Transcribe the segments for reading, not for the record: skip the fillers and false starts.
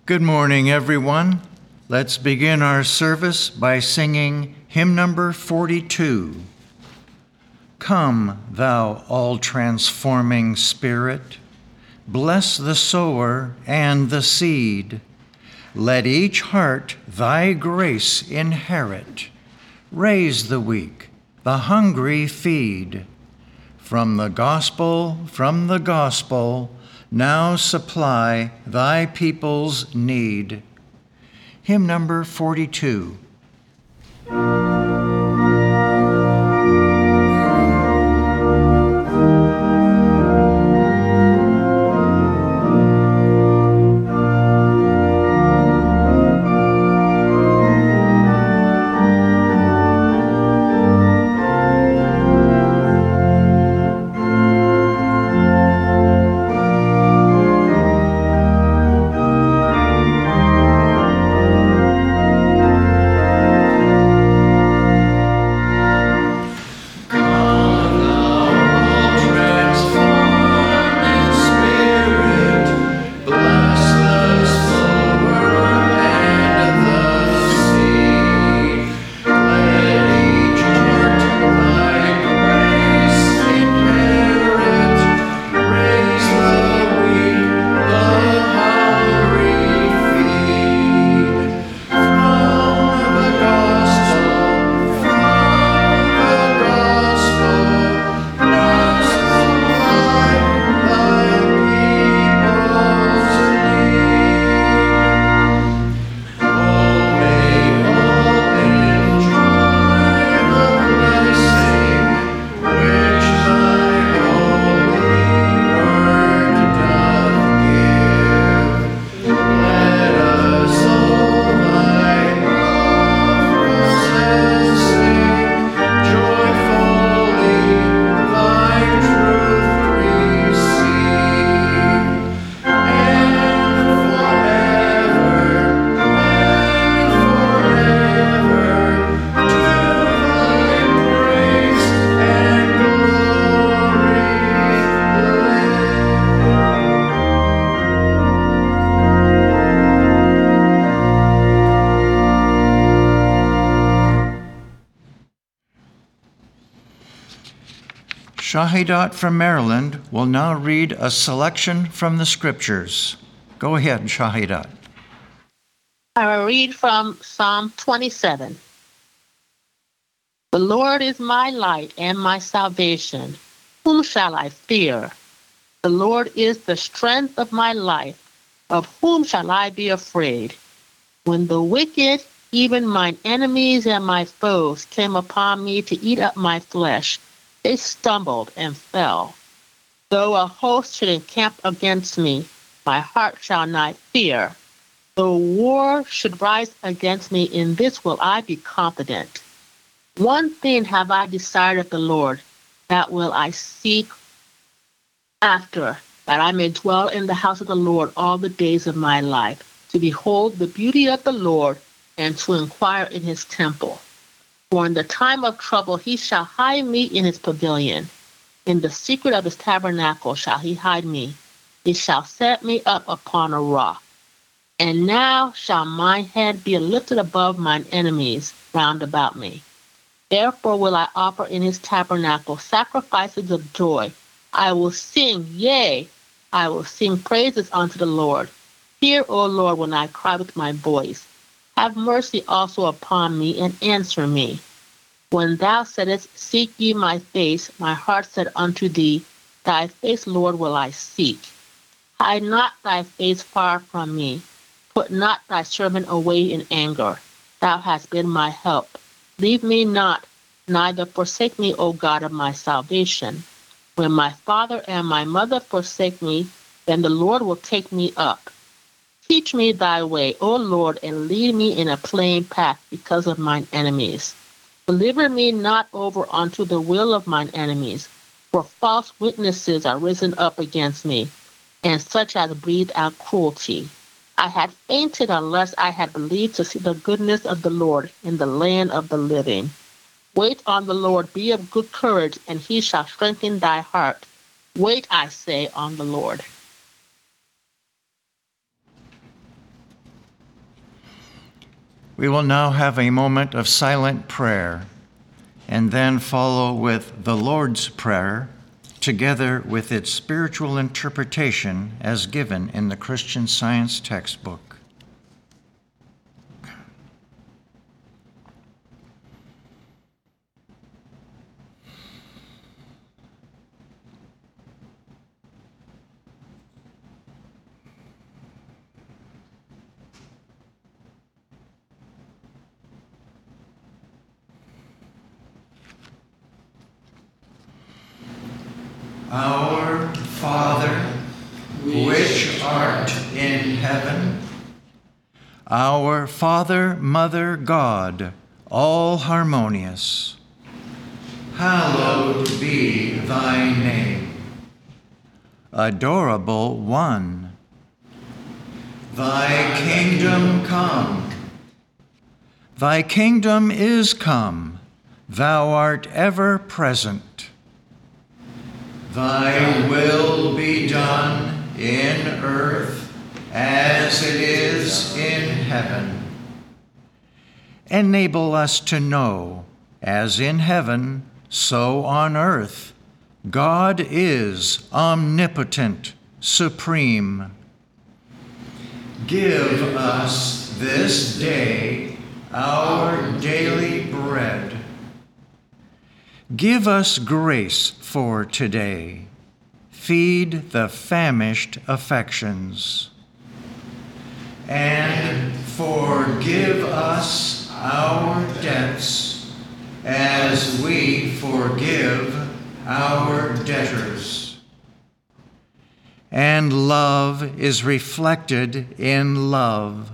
Good morning, everyone. Let's begin our service by singing hymn number 42. Come, thou all-transforming Spirit, bless the sower and the seed. Let each heart thy grace inherit. Raise the weak, the hungry feed. From the gospel, now supply thy people's need. Hymn number 42. Shahidat from Maryland will now read a selection from the scriptures. Go ahead, Shahidat. I will read from Psalm 27. The Lord is my light and my salvation. Whom shall I fear? The Lord is the strength of my life. Of whom shall I be afraid? When the wicked, even mine enemies and my foes, came upon me to eat up my flesh, they stumbled and fell. Though a host should encamp against me, my heart shall not fear. Though war should rise against me, in this will I be confident. One thing have I desired of the Lord, that will I seek after, that I may dwell in the house of the Lord all the days of my life, to behold the beauty of the Lord, and to inquire in his temple. For in the time of trouble he shall hide me in his pavilion. In the secret of his tabernacle shall he hide me. He shall set me up upon a rock. And now shall mine head be lifted above mine enemies round about me. Therefore will I offer in his tabernacle sacrifices of joy. I will sing, yea, I will sing praises unto the Lord. Hear, O Lord, when I cry with my voice. Have mercy also upon me, and answer me. When thou saidst, seek ye my face, my heart said unto thee, thy face, Lord, will I seek. Hide not thy face far from me. Put not thy servant away in anger. Thou hast been my help. Leave me not, neither forsake me, O God of my salvation. When my father and my mother forsake me, then the Lord will take me up. Teach me thy way, O Lord, and lead me in a plain path because of mine enemies. Deliver me not over unto the will of mine enemies, for false witnesses are risen up against me, and such as breathe out cruelty. I had fainted unless I had believed to see the goodness of the Lord in the land of the living. Wait on the Lord, be of good courage, and he shall strengthen thy heart. Wait, I say, on the Lord. We will now have a moment of silent prayer and then follow with the Lord's Prayer, together with its spiritual interpretation as given in the Christian Science textbook. Our Father, which art in heaven, our Father, Mother, God, all harmonious, hallowed be thy name. Adorable One, thy kingdom come. Thy kingdom is come, thou art ever present. Thy will be done in earth as it is in heaven. Enable us to know, as in heaven, so on earth, God is omnipotent, supreme. Give us this day our daily bread. Give us grace for today. Feed the famished affections. And forgive us our debts as we forgive our debtors. And love is reflected in love.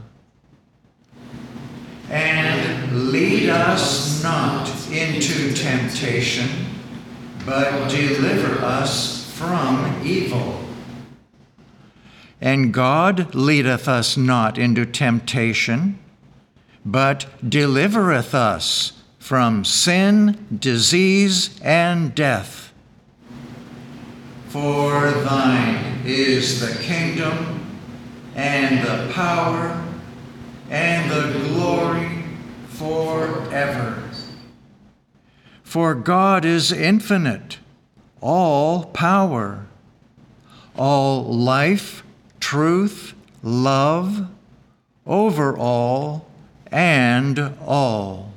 And lead us not into temptation, but deliver us from evil. And God leadeth us not into temptation, but delivereth us from sin, disease, and death. For thine is the kingdom, and the power, and the glory forever. For God is infinite, all power, all life, truth, love, over all and all.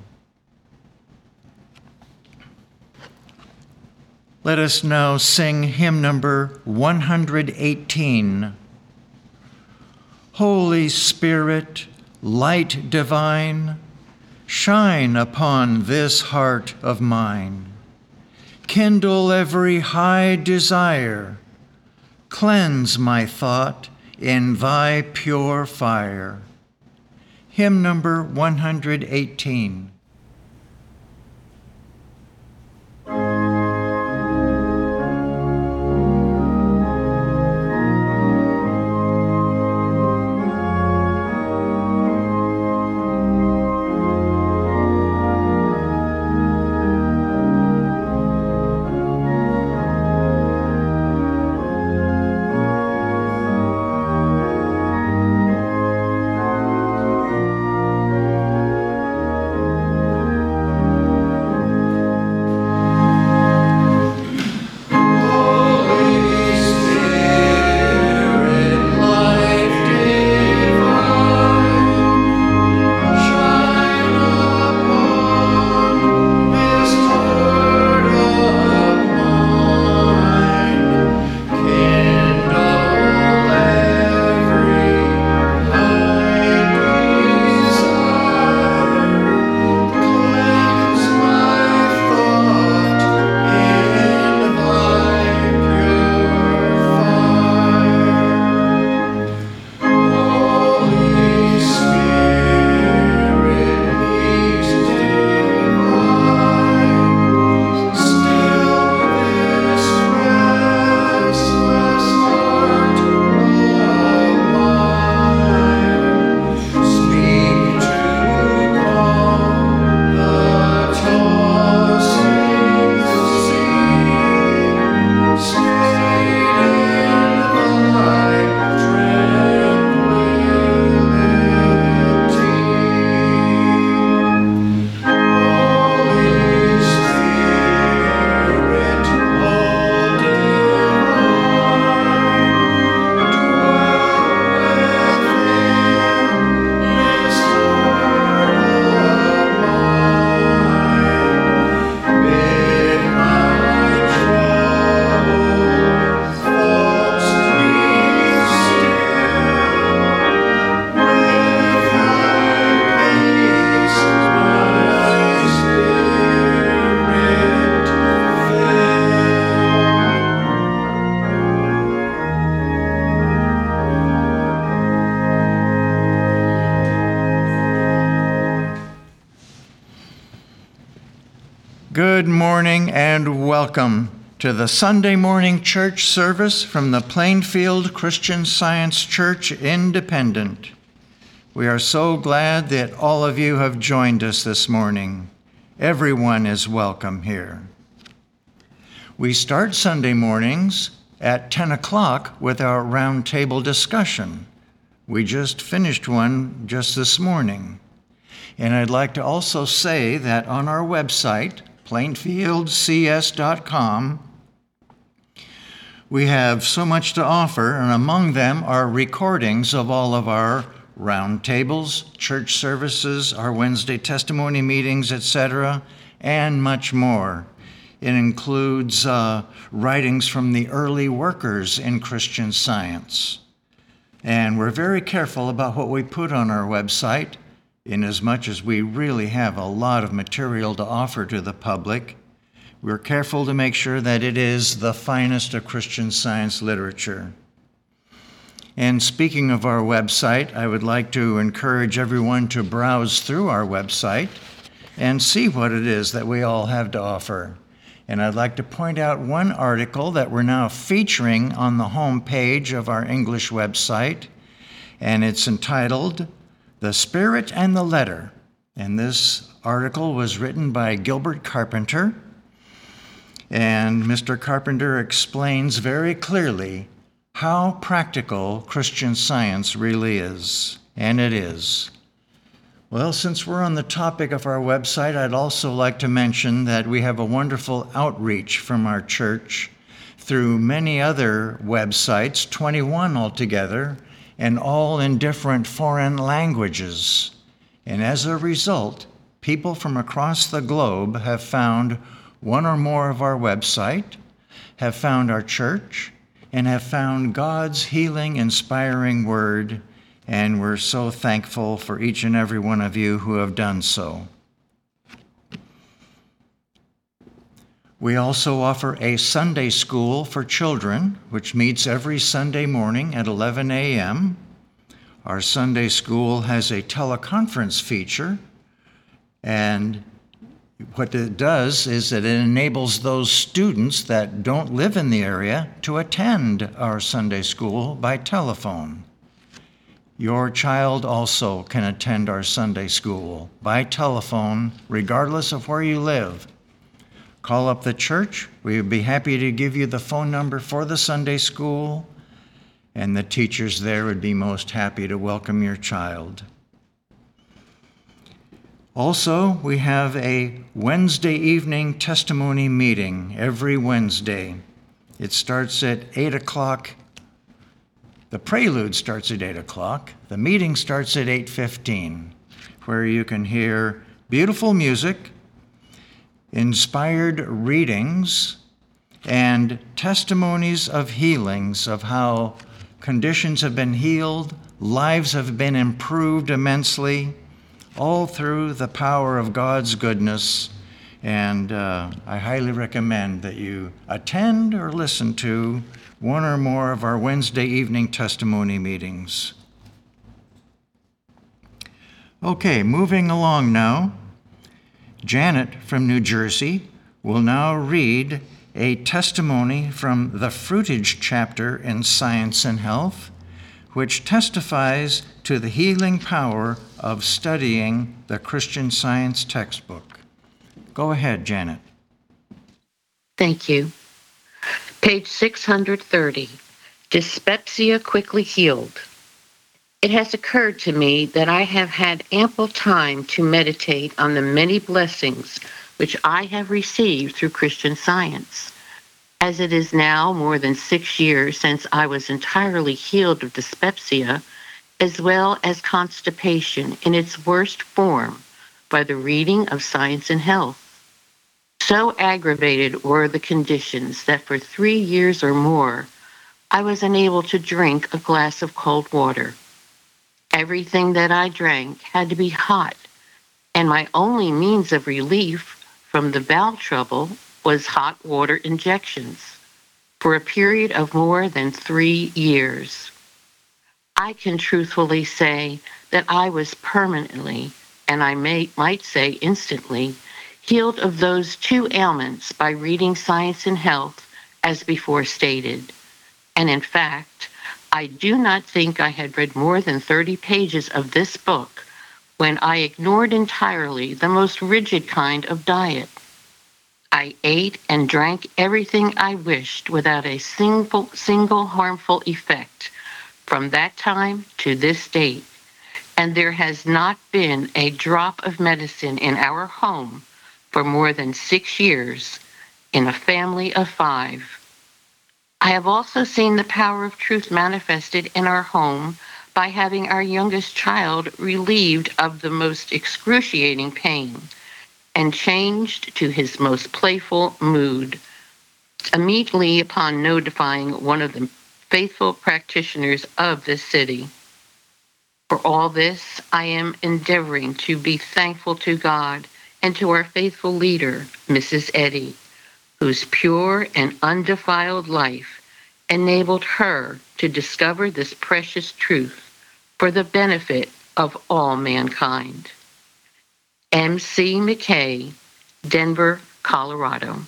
Let us now sing hymn number 118. Holy Spirit, light divine, shine upon this heart of mine. Kindle every high desire. Cleanse my thought in thy pure fire. Hymn number 118. morning and welcome to the Sunday morning church service from the Plainfield Christian Science Church Independent. We are so glad that all of you have joined us this morning. Everyone is welcome here. We start Sunday mornings at 10 o'clock with our roundtable discussion. We just finished one just this morning. And I'd like to also say that on our website, plainfieldcs.com, we have so much to offer, and among them are recordings of all of our roundtables, church services, our Wednesday testimony meetings, etc., and much more. It includes writings from the early workers in Christian Science. And we're very careful about what we put on our website, inasmuch as we really have a lot of material to offer to the public. We're careful to make sure that it is the finest of Christian Science literature. And speaking of our website, I would like to encourage everyone to browse through our website and see what it is that we all have to offer. And I'd like to point out one article that we're now featuring on the home page of our English website, and it's entitled, "The Spirit and the Letter." And this article was written by Gilbert Carpenter, and Mr. Carpenter explains very clearly how practical Christian Science really is, and it is. Well, since we're on the topic of our website, I'd also like to mention that we have a wonderful outreach from our church through many other websites, 21 altogether, and all in different foreign languages. And as a result, people from across the globe have found one or more of our website, have found our church, and have found God's healing, inspiring word. And we're so thankful for each and every one of you who have done so. We also offer a Sunday school for children, which meets every Sunday morning at 11 a.m. Our Sunday school has a teleconference feature, and what it does is that it enables those students that don't live in the area to attend our Sunday school by telephone. Your child also can attend our Sunday school by telephone, regardless of where you live. Call up the church. We would be happy to give you the phone number for the Sunday school, and the teachers there would be most happy to welcome your child. Also, we have a Wednesday evening testimony meeting every Wednesday. It starts at 8 o'clock. The prelude starts at 8 o'clock. The meeting starts at 8:15, where you can hear beautiful music, inspired readings, and testimonies of healings of how conditions have been healed, lives have been improved immensely, all through the power of God's goodness. And I highly recommend that you attend or listen to one or more of our Wednesday evening testimony meetings. Okay, moving along now. Janet from New Jersey will now read a testimony from the Fruitage chapter in Science and Health, which testifies to the healing power of studying the Christian Science textbook. Go ahead, Janet. Thank you. Page 630, Dyspepsia Quickly Healed. It has occurred to me that I have had ample time to meditate on the many blessings which I have received through Christian Science. As it is now more than 6 years since I was entirely healed of dyspepsia, as well as constipation in its worst form, by the reading of Science and Health. So aggravated were the conditions that for 3 years or more, I was unable to drink a glass of cold water. Everything that I drank had to be hot, and my only means of relief from the bowel trouble was hot water injections for a period of more than 3 years. I can truthfully say that I was permanently, and I might say instantly, healed of those two ailments by reading Science and Health, as before stated. And in fact, I do not think I had read more than 30 pages of this book when I ignored entirely the most rigid kind of diet. I ate and drank everything I wished without a single harmful effect from that time to this date, and there has not been a drop of medicine in our home for more than 6 years in a family of 5. I have also seen the power of truth manifested in our home by having our youngest child relieved of the most excruciating pain and changed to his most playful mood. Immediately upon notifying one of the faithful practitioners of this city. For all this, I am endeavoring to be thankful to God and to our faithful leader, Mrs. Eddy, whose pure and undefiled life enabled her to discover this precious truth for the benefit of all mankind. M.C. McKay, Denver, Colorado.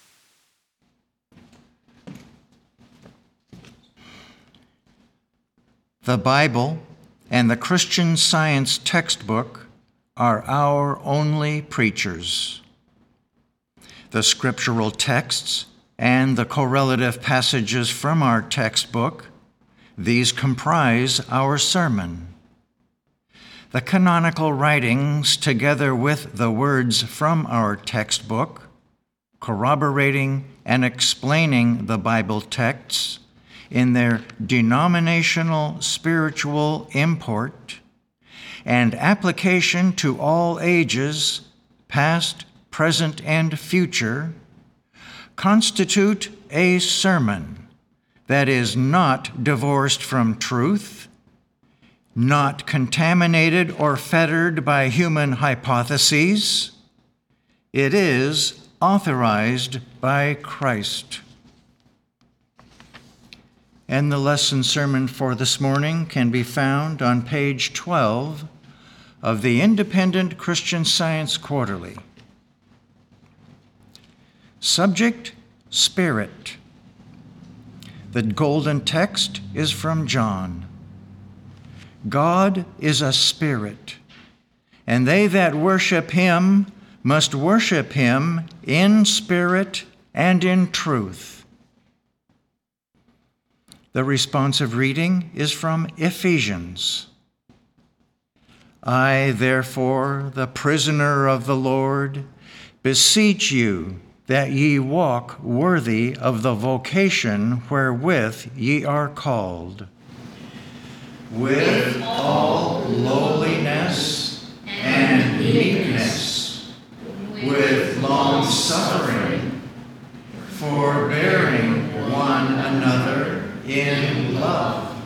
The Bible and the Christian Science textbook are our only preachers. The scriptural texts and the correlative passages from our textbook, these comprise our sermon. The canonical writings, together with the words from our textbook, corroborating and explaining the Bible texts in their denominational spiritual import and application to all ages, past, present, and future, constitute a sermon that is not divorced from truth, not contaminated or fettered by human hypotheses. It is authorized by Christ. And the lesson sermon for this morning can be found on page 12 of the Independent Christian Science Quarterly. Subject, Spirit. The golden text is from John. God is a spirit, and they that worship him must worship him in spirit and in truth. The responsive reading is from Ephesians. I, therefore, the prisoner of the Lord, beseech you that ye walk worthy of the vocation wherewith ye are called, with all lowliness and meekness, with long-suffering, forbearing one another in love,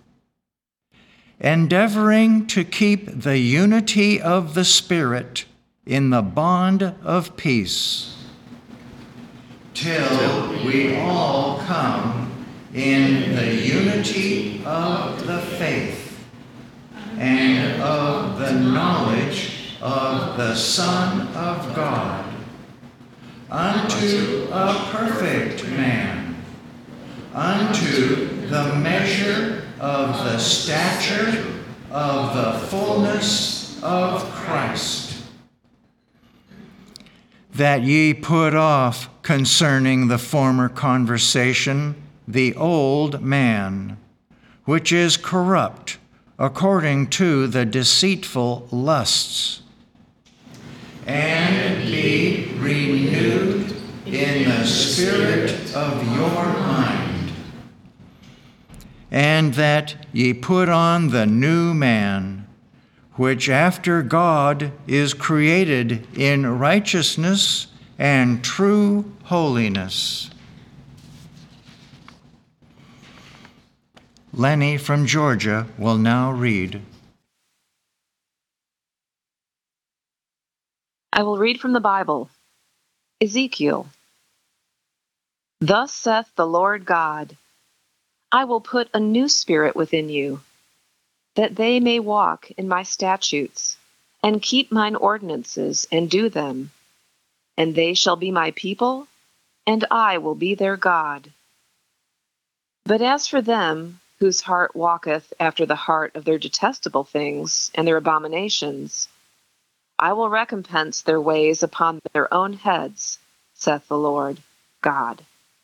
endeavoring to keep the unity of the Spirit in the bond of peace, till we all come in the unity of the faith and of the knowledge of the Son of God, unto a perfect man, unto the measure of the stature of the fullness of Christ, that ye put off concerning the former conversation the old man, which is corrupt according to the deceitful lusts, and be renewed in the spirit of your mind, and that ye put on the new man, which after God is created in righteousness and true holiness. Lenny from Georgia will now read. I will read from the Bible. Ezekiel. Thus saith the Lord God, I will put a new spirit within you, that they may walk in my statutes, and keep mine ordinances, and do them. and they shall be my people, and I will be their God. But as for them, whose heart walketh after the heart of their detestable things and their abominations, I will recompense their ways upon their own heads, saith the Lord God.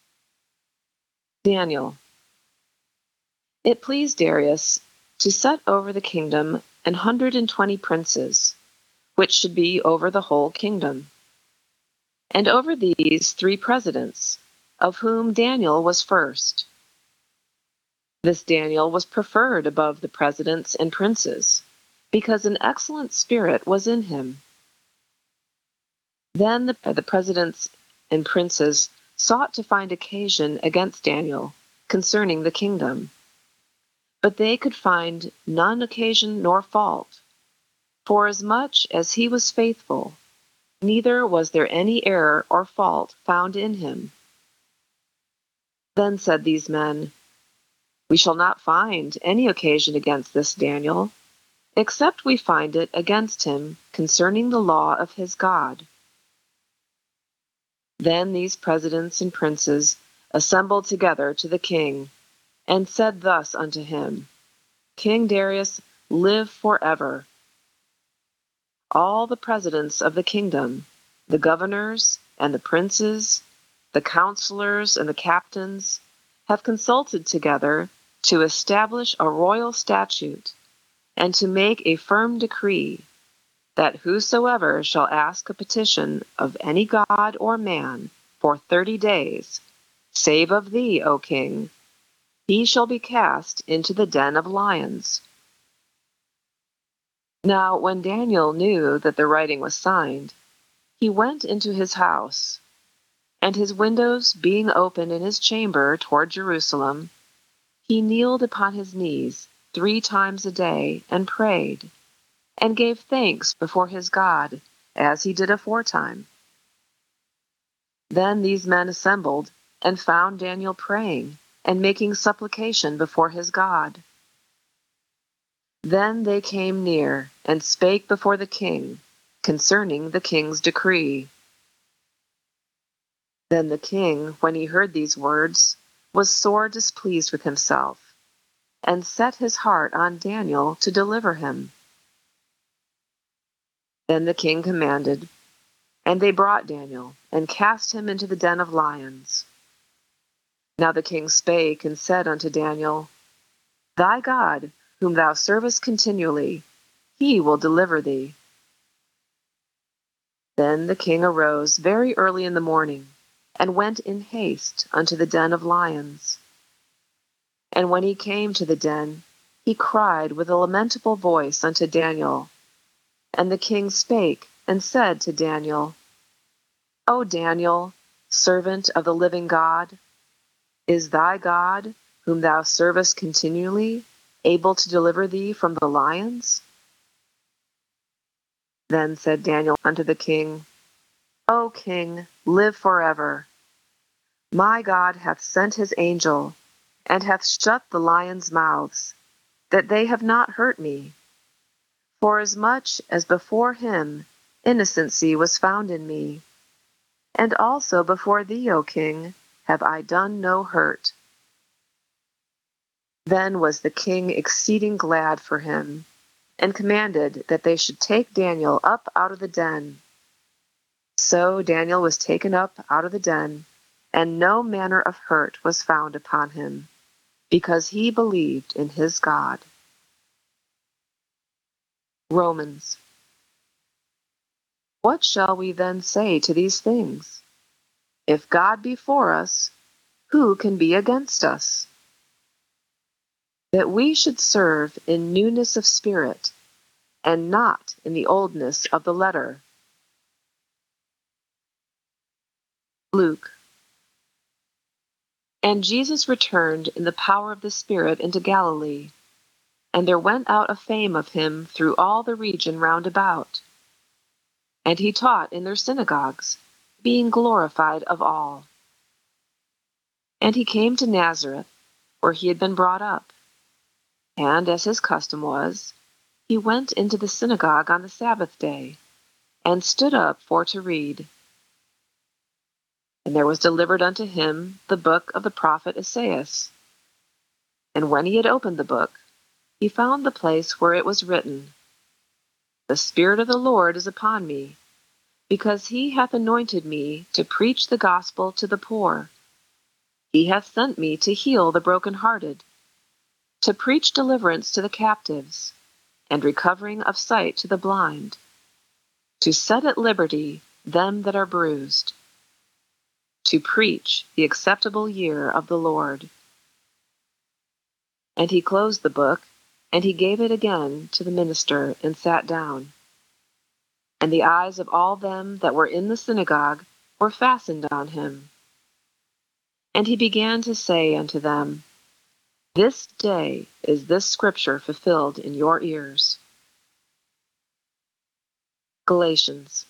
Daniel. It pleased Darius to set over the kingdom 120 princes, which should be over the whole kingdom, and over these 3 presidents, of whom Daniel was first. This Daniel was preferred above the presidents and princes, because an excellent spirit was in him. Then the presidents and princes sought to find occasion against Daniel concerning the kingdom, but they could find none occasion nor fault, forasmuch as he was faithful, neither was there any error or fault found in him. Then said these men, We shall not find any occasion against this Daniel, except we find it against him concerning the law of his God. Then these presidents and princes assembled together to the king, and said thus unto him, King Darius, live forever. All the presidents of the kingdom, the governors and the princes, the counselors and the captains, have consulted together to establish a royal statute, and to make a firm decree, that whosoever shall ask a petition of any god or man for 30 days, save of thee, O king, he shall be cast into the den of lions. Now when Daniel knew that the writing was signed, he went into his house, and his windows being open in his chamber toward Jerusalem, he kneeled upon his knees 3 times a day and prayed, and gave thanks before his God, as he did aforetime. Then these men assembled, and found Daniel praying, and making supplication before his God. Then they came near, and spake before the king, concerning the king's decree. Then the king, when he heard these words, was sore displeased with himself, and set his heart on Daniel to deliver him. Then the king commanded, and they brought Daniel, and cast him into the den of lions. Now the king spake and said unto Daniel, Thy God, whom thou servest continually, he will deliver thee. Then the king arose very early in the morning, and went in haste unto the den of lions. And when he came to the den, he cried with a lamentable voice unto Daniel. And the king spake and said to Daniel, O Daniel, servant of the living God, is thy God, whom thou servest continually, able to deliver thee from the lions? Then said Daniel unto the king, O king, live forever. My God hath sent his angel, and hath shut the lions' mouths, that they have not hurt me. Forasmuch as before him innocency was found in me, and also before thee, O king, have I done no hurt. Then was the king exceeding glad for him, and commanded that they should take Daniel up out of the den. So Daniel was taken up out of the den, and no manner of hurt was found upon him, because he believed in his God. Romans. What shall we then say to these things? If God be for us, who can be against us? That we should serve in newness of spirit, and not in the oldness of the letter. Luke. And Jesus returned in the power of the Spirit into Galilee, and there went out a fame of him through all the region round about. And he taught in their synagogues, being glorified of all. And he came to Nazareth, where he had been brought up. And as his custom was, he went into the synagogue on the Sabbath day, and stood up for to read. And there was delivered unto him the book of the prophet Esaias. And when he had opened the book, he found the place where it was written, The Spirit of the Lord is upon me, because he hath anointed me to preach the gospel to the poor. He hath sent me to heal the brokenhearted, to preach deliverance to the captives, and recovering of sight to the blind, to set at liberty them that are bruised, to preach the acceptable year of the Lord. And he closed the book, and he gave it again to the minister, and sat down. And the eyes of all them that were in the synagogue were fastened on him. And he began to say unto them, This day is this scripture fulfilled in your ears. Galatians.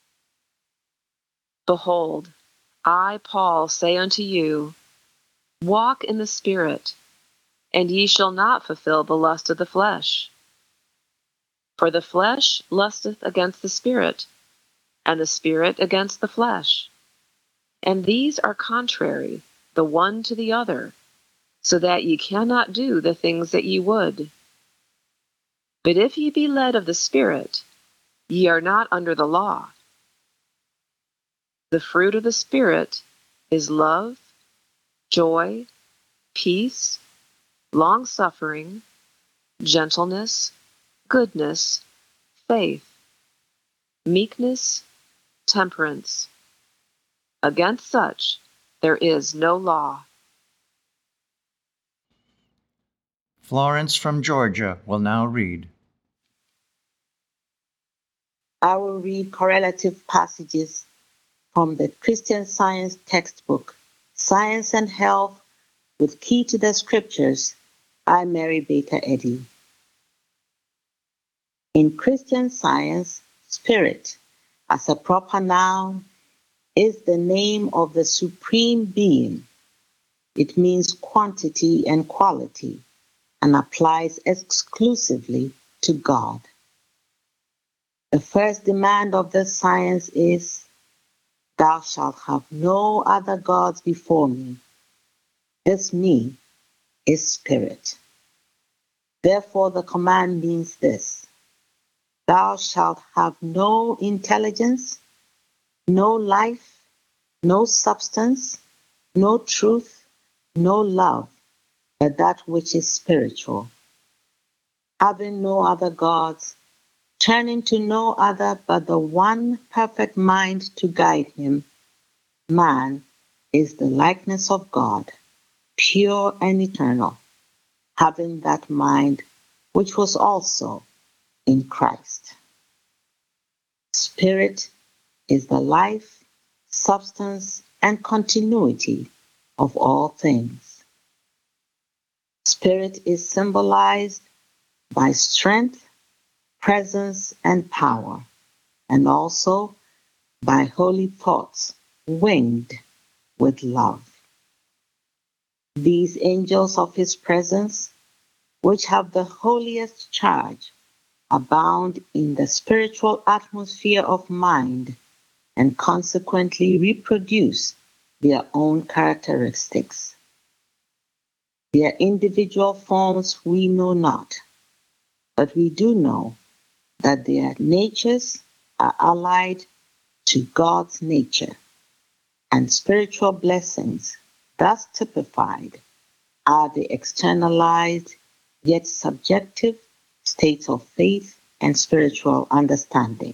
Behold, I, Paul, say unto you, Walk in the Spirit, and ye shall not fulfill the lust of the flesh. For the flesh lusteth against the Spirit, and the Spirit against the flesh. And these are contrary the one to the other, so that ye cannot do the things that ye would. But if ye be led of the Spirit, ye are not under the law. The fruit of the Spirit is love, joy, peace, long-suffering, gentleness, goodness, faith, meekness, temperance. Against such there is no law. Florence from Georgia will now read. I will read correlative passages from the Christian Science textbook, Science and Health with Key to the Scriptures by Mary Baker Eddy. In Christian Science, spirit, as a proper noun, is the name of the Supreme Being. It means quantity and quality and applies exclusively to God. The first demand of this science is, Thou shalt have no other gods before me. This me is spirit. Therefore, the command means this: Thou shalt have no intelligence, no life, no substance, no truth, no love, but that which is spiritual. Having no other gods, turning to no other but the one perfect mind to guide him, man is the likeness of God, pure and eternal, having that mind which was also in Christ. Spirit is the life, substance, and continuity of all things. Spirit is symbolized by strength, presence, and power, and also by holy thoughts winged with love. These angels of his presence, which have the holiest charge, abound in the spiritual atmosphere of mind and consequently reproduce their own characteristics. Their individual forms we know not, but we do know that their natures are allied to God's nature, and spiritual blessings, thus typified, are the externalized yet subjective states of faith and spiritual understanding.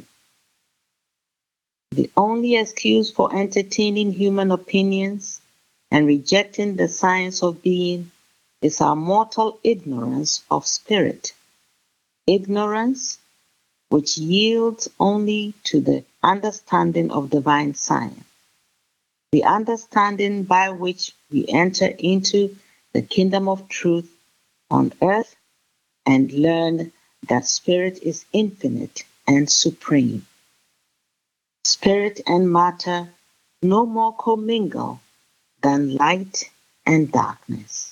The only excuse for entertaining human opinions and rejecting the science of being is our mortal ignorance of spirit, ignorance which yields only to the understanding of divine science, the understanding by which we enter into the kingdom of truth on earth and learn that spirit is infinite and supreme. Spirit and matter no more commingle than light and darkness.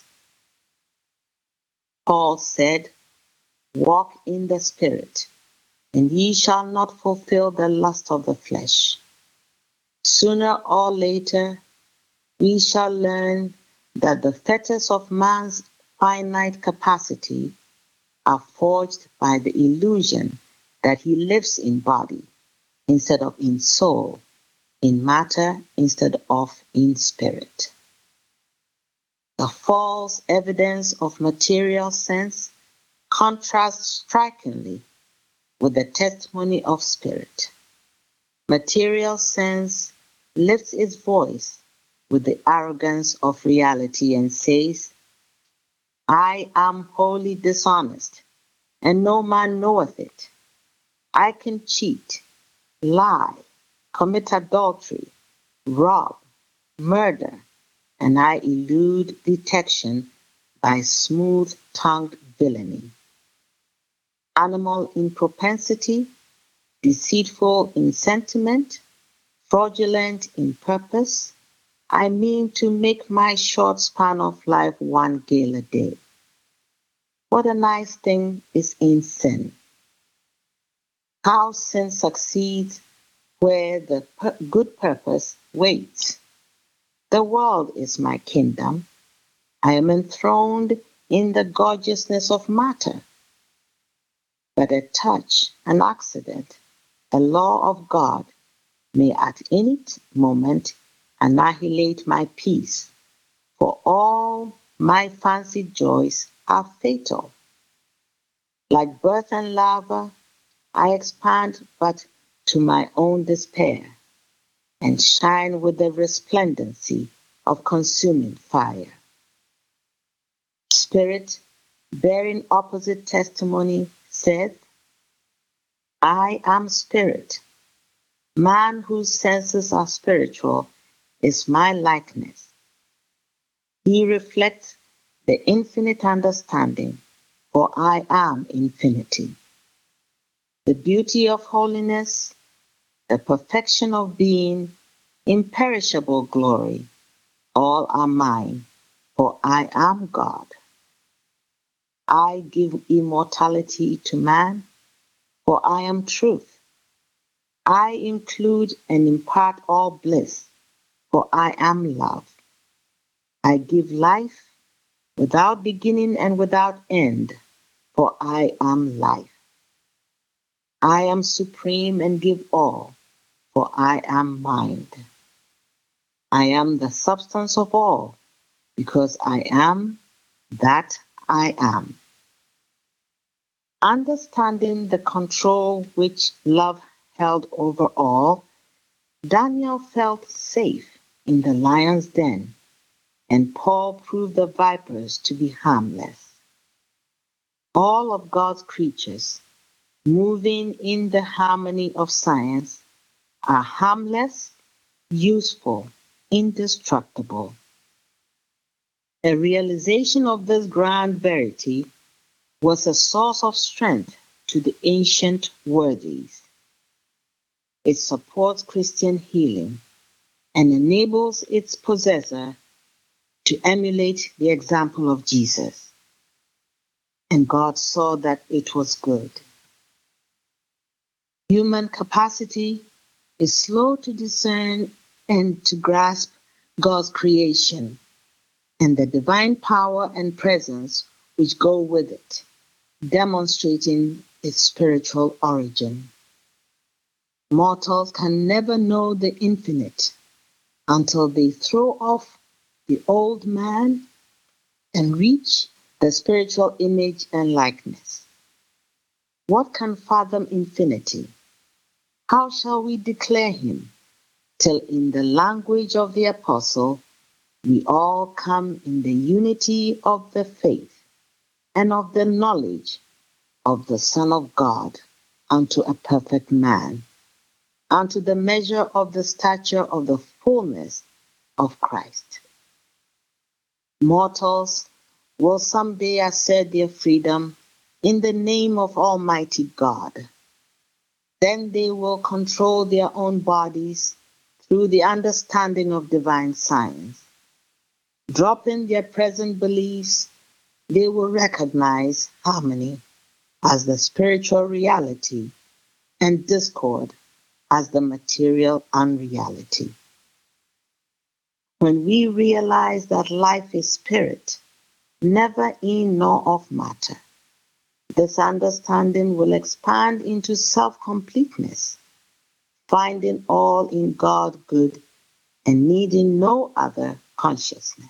Paul said, Walk in the Spirit, and ye shall not fulfill the lust of the flesh. Sooner or later, we shall learn that the fetters of man's finite capacity are forged by the illusion that he lives in body instead of in soul, in matter instead of in spirit. The false evidence of material sense contrasts strikingly with the testimony of spirit. Material sense lifts its voice with the arrogance of reality and says, I am wholly dishonest, and no man knoweth it. I can cheat, lie, commit adultery, rob, murder, and I elude detection by smooth-tongued villainy. Animal in propensity, deceitful in sentiment, fraudulent in purpose, I mean to make my short span of life one gale a day. What a nice thing is in sin. How sin succeeds where the good purpose waits. The world is my kingdom. I am enthroned in the gorgeousness of matter. But a touch, an accident, a law of God may at any moment annihilate my peace, for all my fancied joys are fatal. Like birth and larva, I expand but to my own despair, and shine with the resplendency of consuming fire. Spirit, bearing opposite testimony, said, I am spirit. Man whose senses are spiritual is my likeness. He reflects the infinite understanding, for I am infinity. The beauty of holiness, the perfection of being, imperishable glory, all are mine, for I am God. I give immortality to man, for I am truth. I include and impart all bliss, for I am love. I give life without beginning and without end, for I am life. I am supreme and give all, for I am mind. I am the substance of all, because I am that I am. Understanding the control which love held over all, Daniel felt safe in the lion's den, and Paul proved the vipers to be harmless. All of God's creatures, moving in the harmony of science, are harmless, useful, indestructible. A realization of this grand verity was a source of strength to the ancient worthies. It supports Christian healing and enables its possessor to emulate the example of Jesus. And God saw that it was good. Human capacity is slow to discern and to grasp God's creation and the divine power and presence which go with it, demonstrating its spiritual origin. Mortals can never know the infinite until they throw off the old man and reach the spiritual image and likeness. What can fathom infinity? How shall we declare him? Till in the language of the apostle, we all come in the unity of the faith and of the knowledge of the Son of God unto a perfect man, unto the measure of the stature of the fullness of Christ. Mortals will someday assert their freedom in the name of Almighty God. Then they will control their own bodies through the understanding of divine science. Dropping their present beliefs, they will recognize harmony as the spiritual reality and discord as the material unreality. When we realize that life is spirit, never in nor of matter, this understanding will expand into self-completeness, finding all in God good and needing no other consciousness.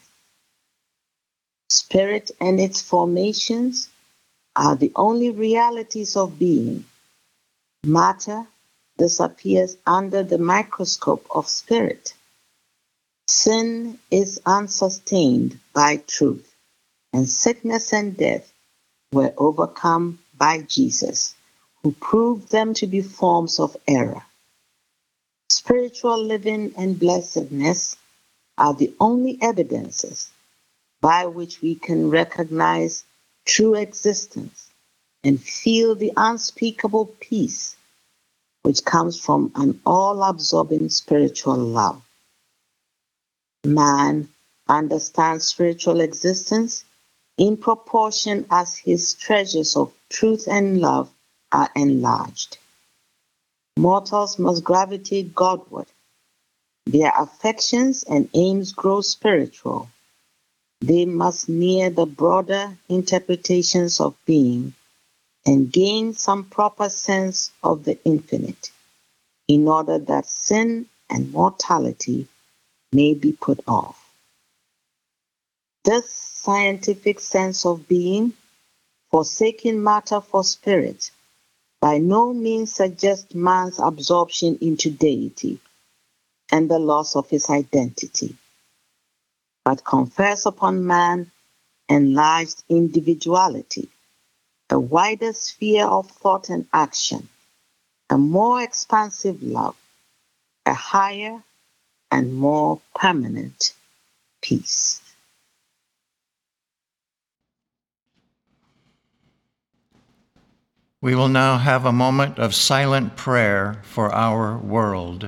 Spirit and its formations are the only realities of being. Matter disappears under the microscope of spirit. Sin is unsustained by truth, and sickness and death were overcome by Jesus, who proved them to be forms of error. Spiritual living and blessedness are the only evidences by which we can recognize true existence and feel the unspeakable peace which comes from an all-absorbing spiritual love. Man understands spiritual existence in proportion as his treasures of truth and love are enlarged. Mortals must gravitate Godward. Their affections and aims grow spiritual. They must near the broader interpretations of being and gain some proper sense of the infinite, in order that sin and mortality may be put off. This scientific sense of being, forsaking matter for spirit, by no means suggests man's absorption into deity and the loss of his identity, but confers upon man enlarged individuality, a wider sphere of thought and action, a more expansive love, a higher and more permanent peace. We will now have a moment of silent prayer for our world.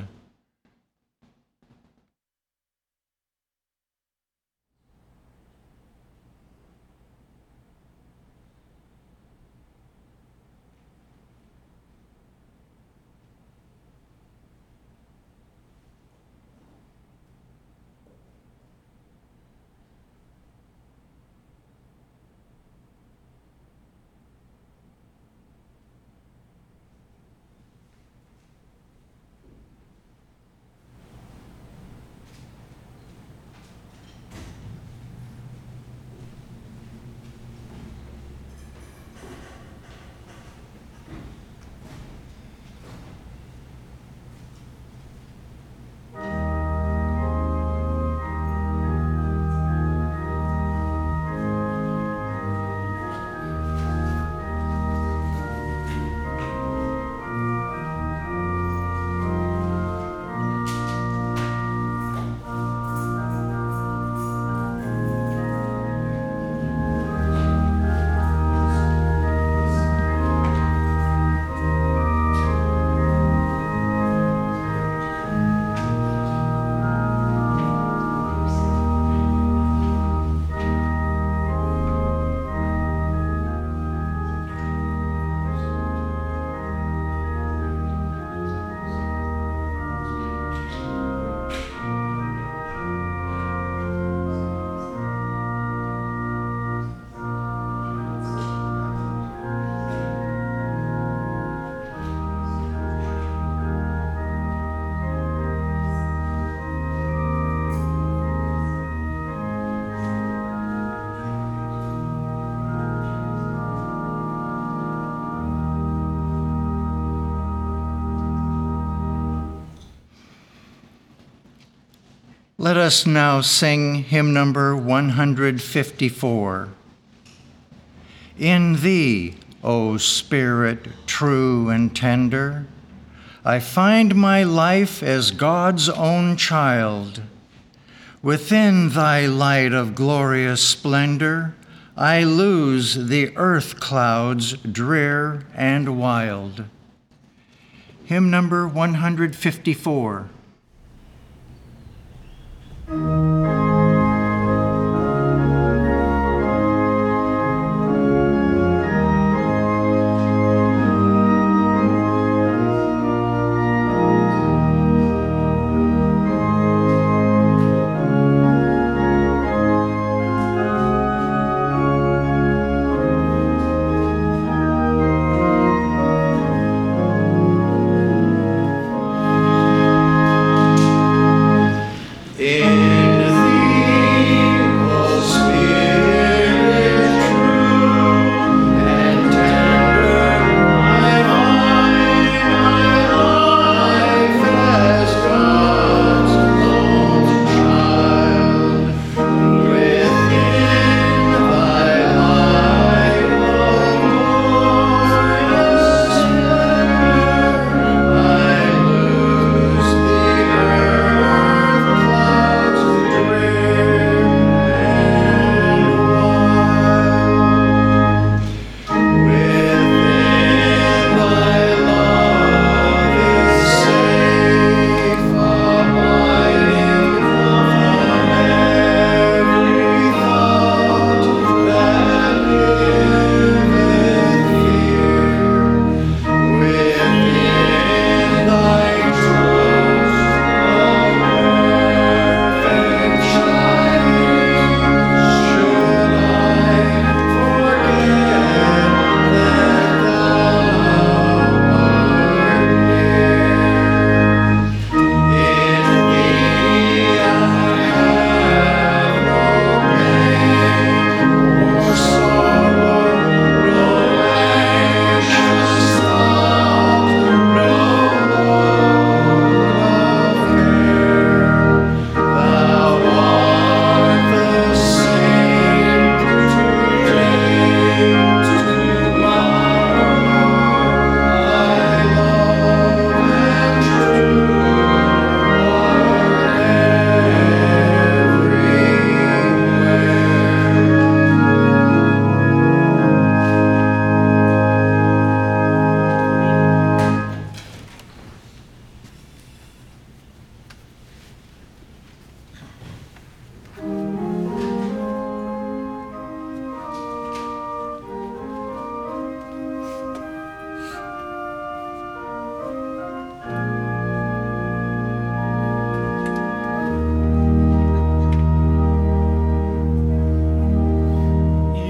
Let us now sing hymn number 154. In Thee, O Spirit true and tender, I find my life as God's own child. Within Thy light of glorious splendor, I lose the earth clouds drear and wild. Hymn number 154.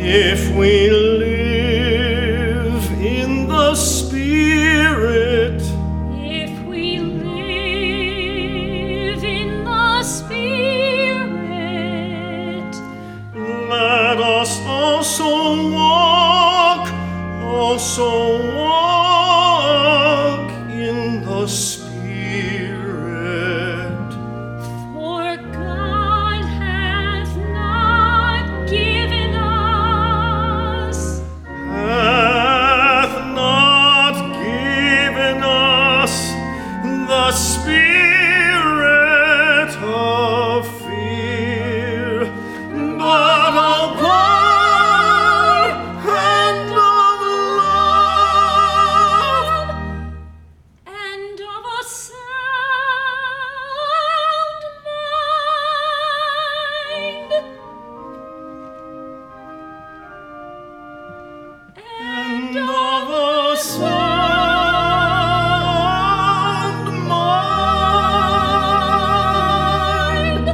If we live in the Spirit, if we live in the Spirit, let us also walk in the Spirit. for God hath not given us the spirit of fear, but of power and of love and of a sound mind. and of a sound mind.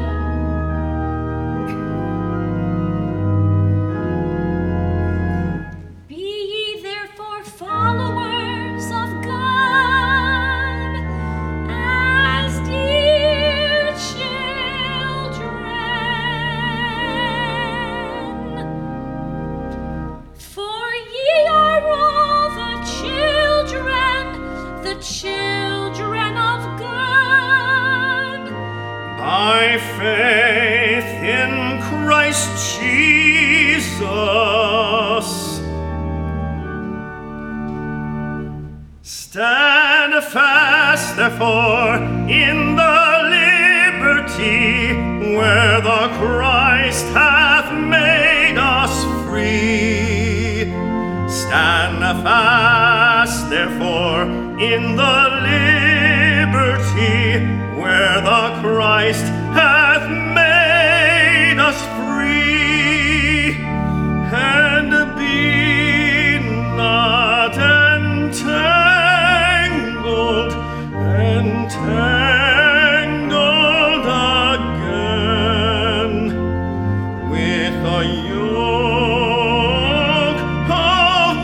Be ye therefore followers of God as dear children. For ye are all the children of God. By faith in Christ Jesus, stand fast, therefore, in the liberty where the Christ hath made us free. Stand fast, therefore, in the liberty where the Christ hath made us free, and be not entangled again with a yoke of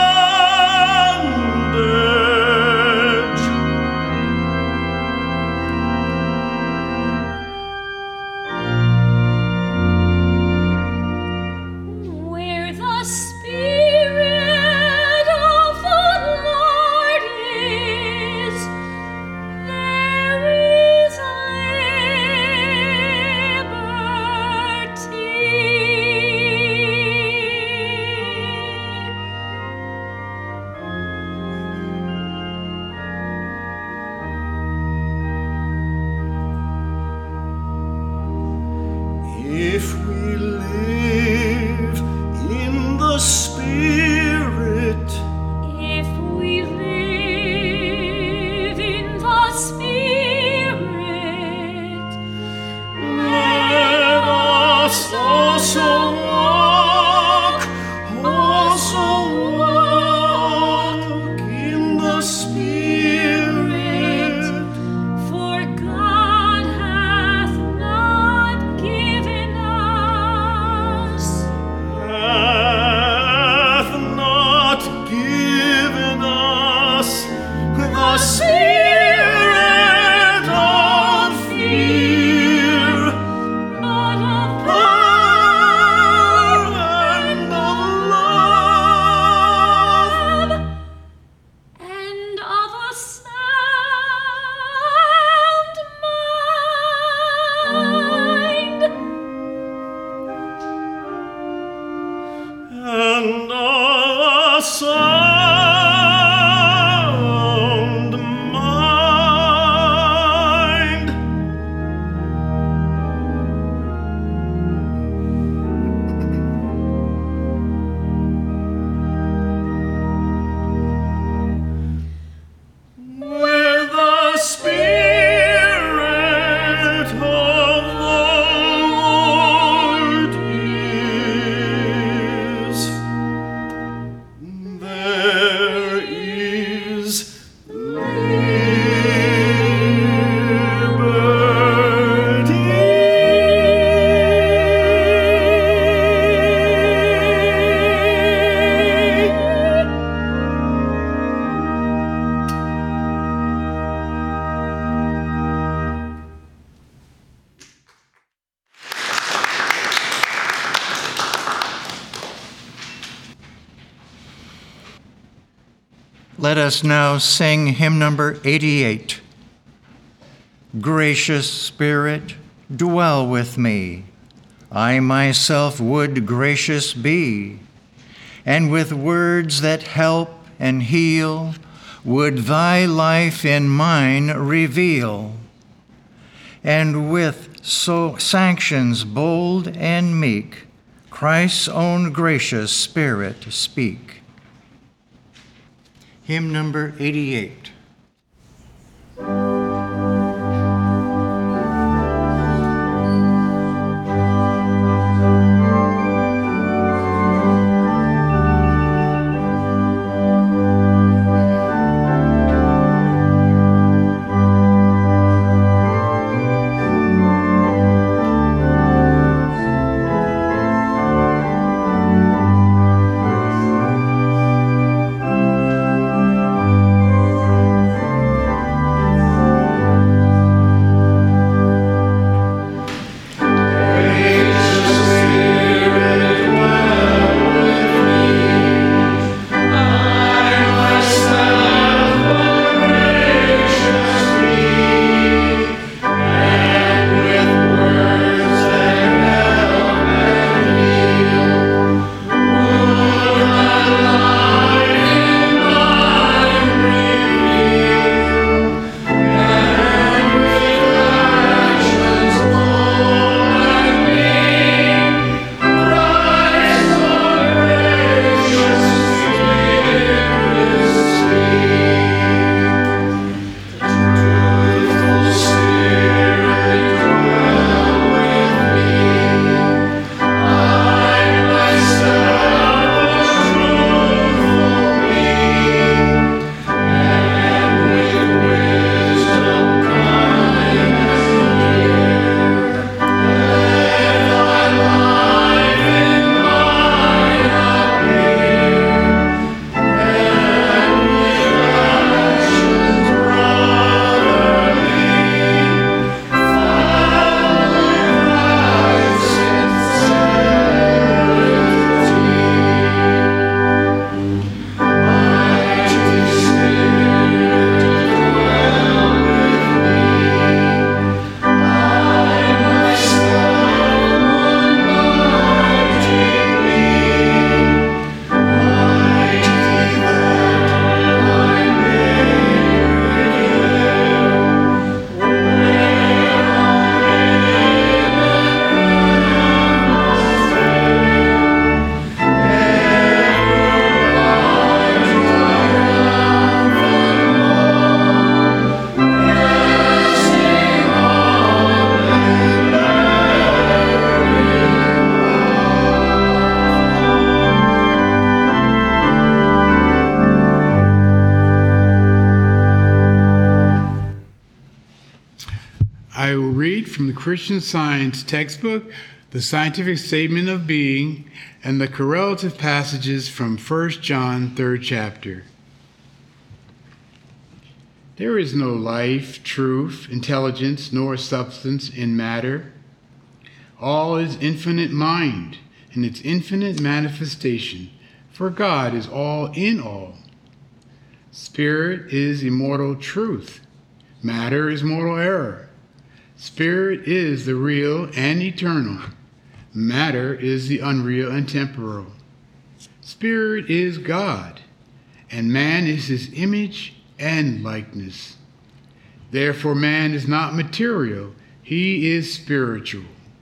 bondage. Where the Spirit of the Lord is, there is liberty. If we live in the Spirit, If we live in the Spirit, let us also walk in the Spirit. for God hath not given us the spirit of fear, but of power and of love and of a sound mind. and a sound mind. Where the Spirit of the Lord is, Let us now sing hymn number 88. Gracious Spirit, dwell with me. I myself would gracious be, and with words that help and heal, would thy life in mine reveal, and with sanctions bold and meek, Christ's own gracious Spirit speak. Hymn number 88. I will read from the Christian Science textbook, the Scientific Statement of Being, and the correlative passages from 1 John, 3rd chapter. There is no life, truth, intelligence, nor substance in matter. All is infinite mind and its infinite manifestation, for God is all in all. Spirit is immortal truth. Matter is mortal error. Spirit is the real and eternal. Matter is the unreal and temporal. Spirit is God, and man is his image and likeness. Therefore, man is not material, he is spiritual.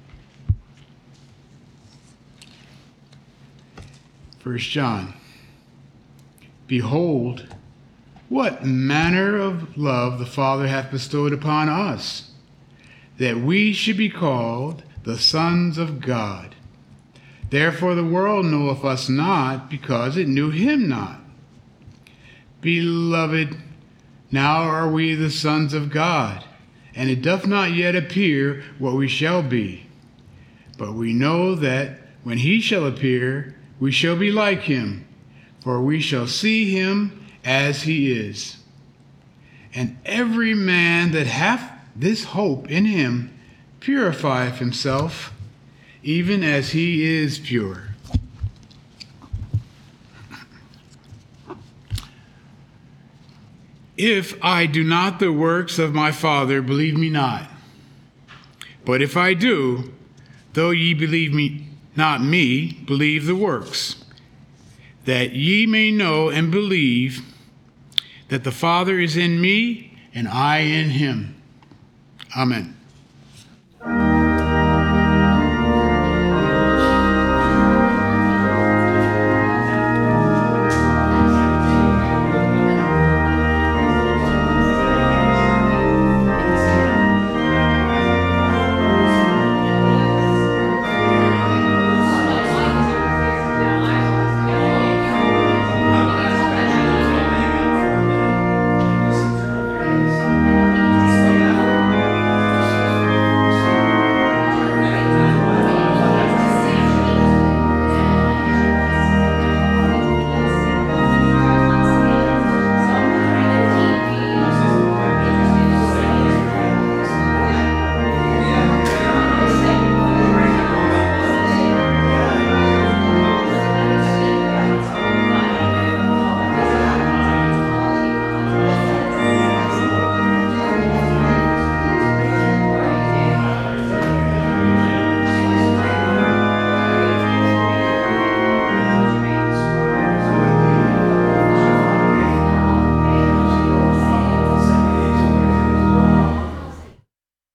1 John. Behold, what manner of love the Father hath bestowed upon us, that we should be called the sons of God. Therefore the world knoweth us not, because it knew him not. Beloved, now are we the sons of God, and it doth not yet appear what we shall be. But we know that when he shall appear, we shall be like him, for we shall see him as he is. And every man that hath this hope in him purifieth himself, even as he is pure. If I do not the works of my Father, believe me not. But if I do, though ye believe me not me, believe the works, that ye may know and believe that the Father is in me and I in him. Amen.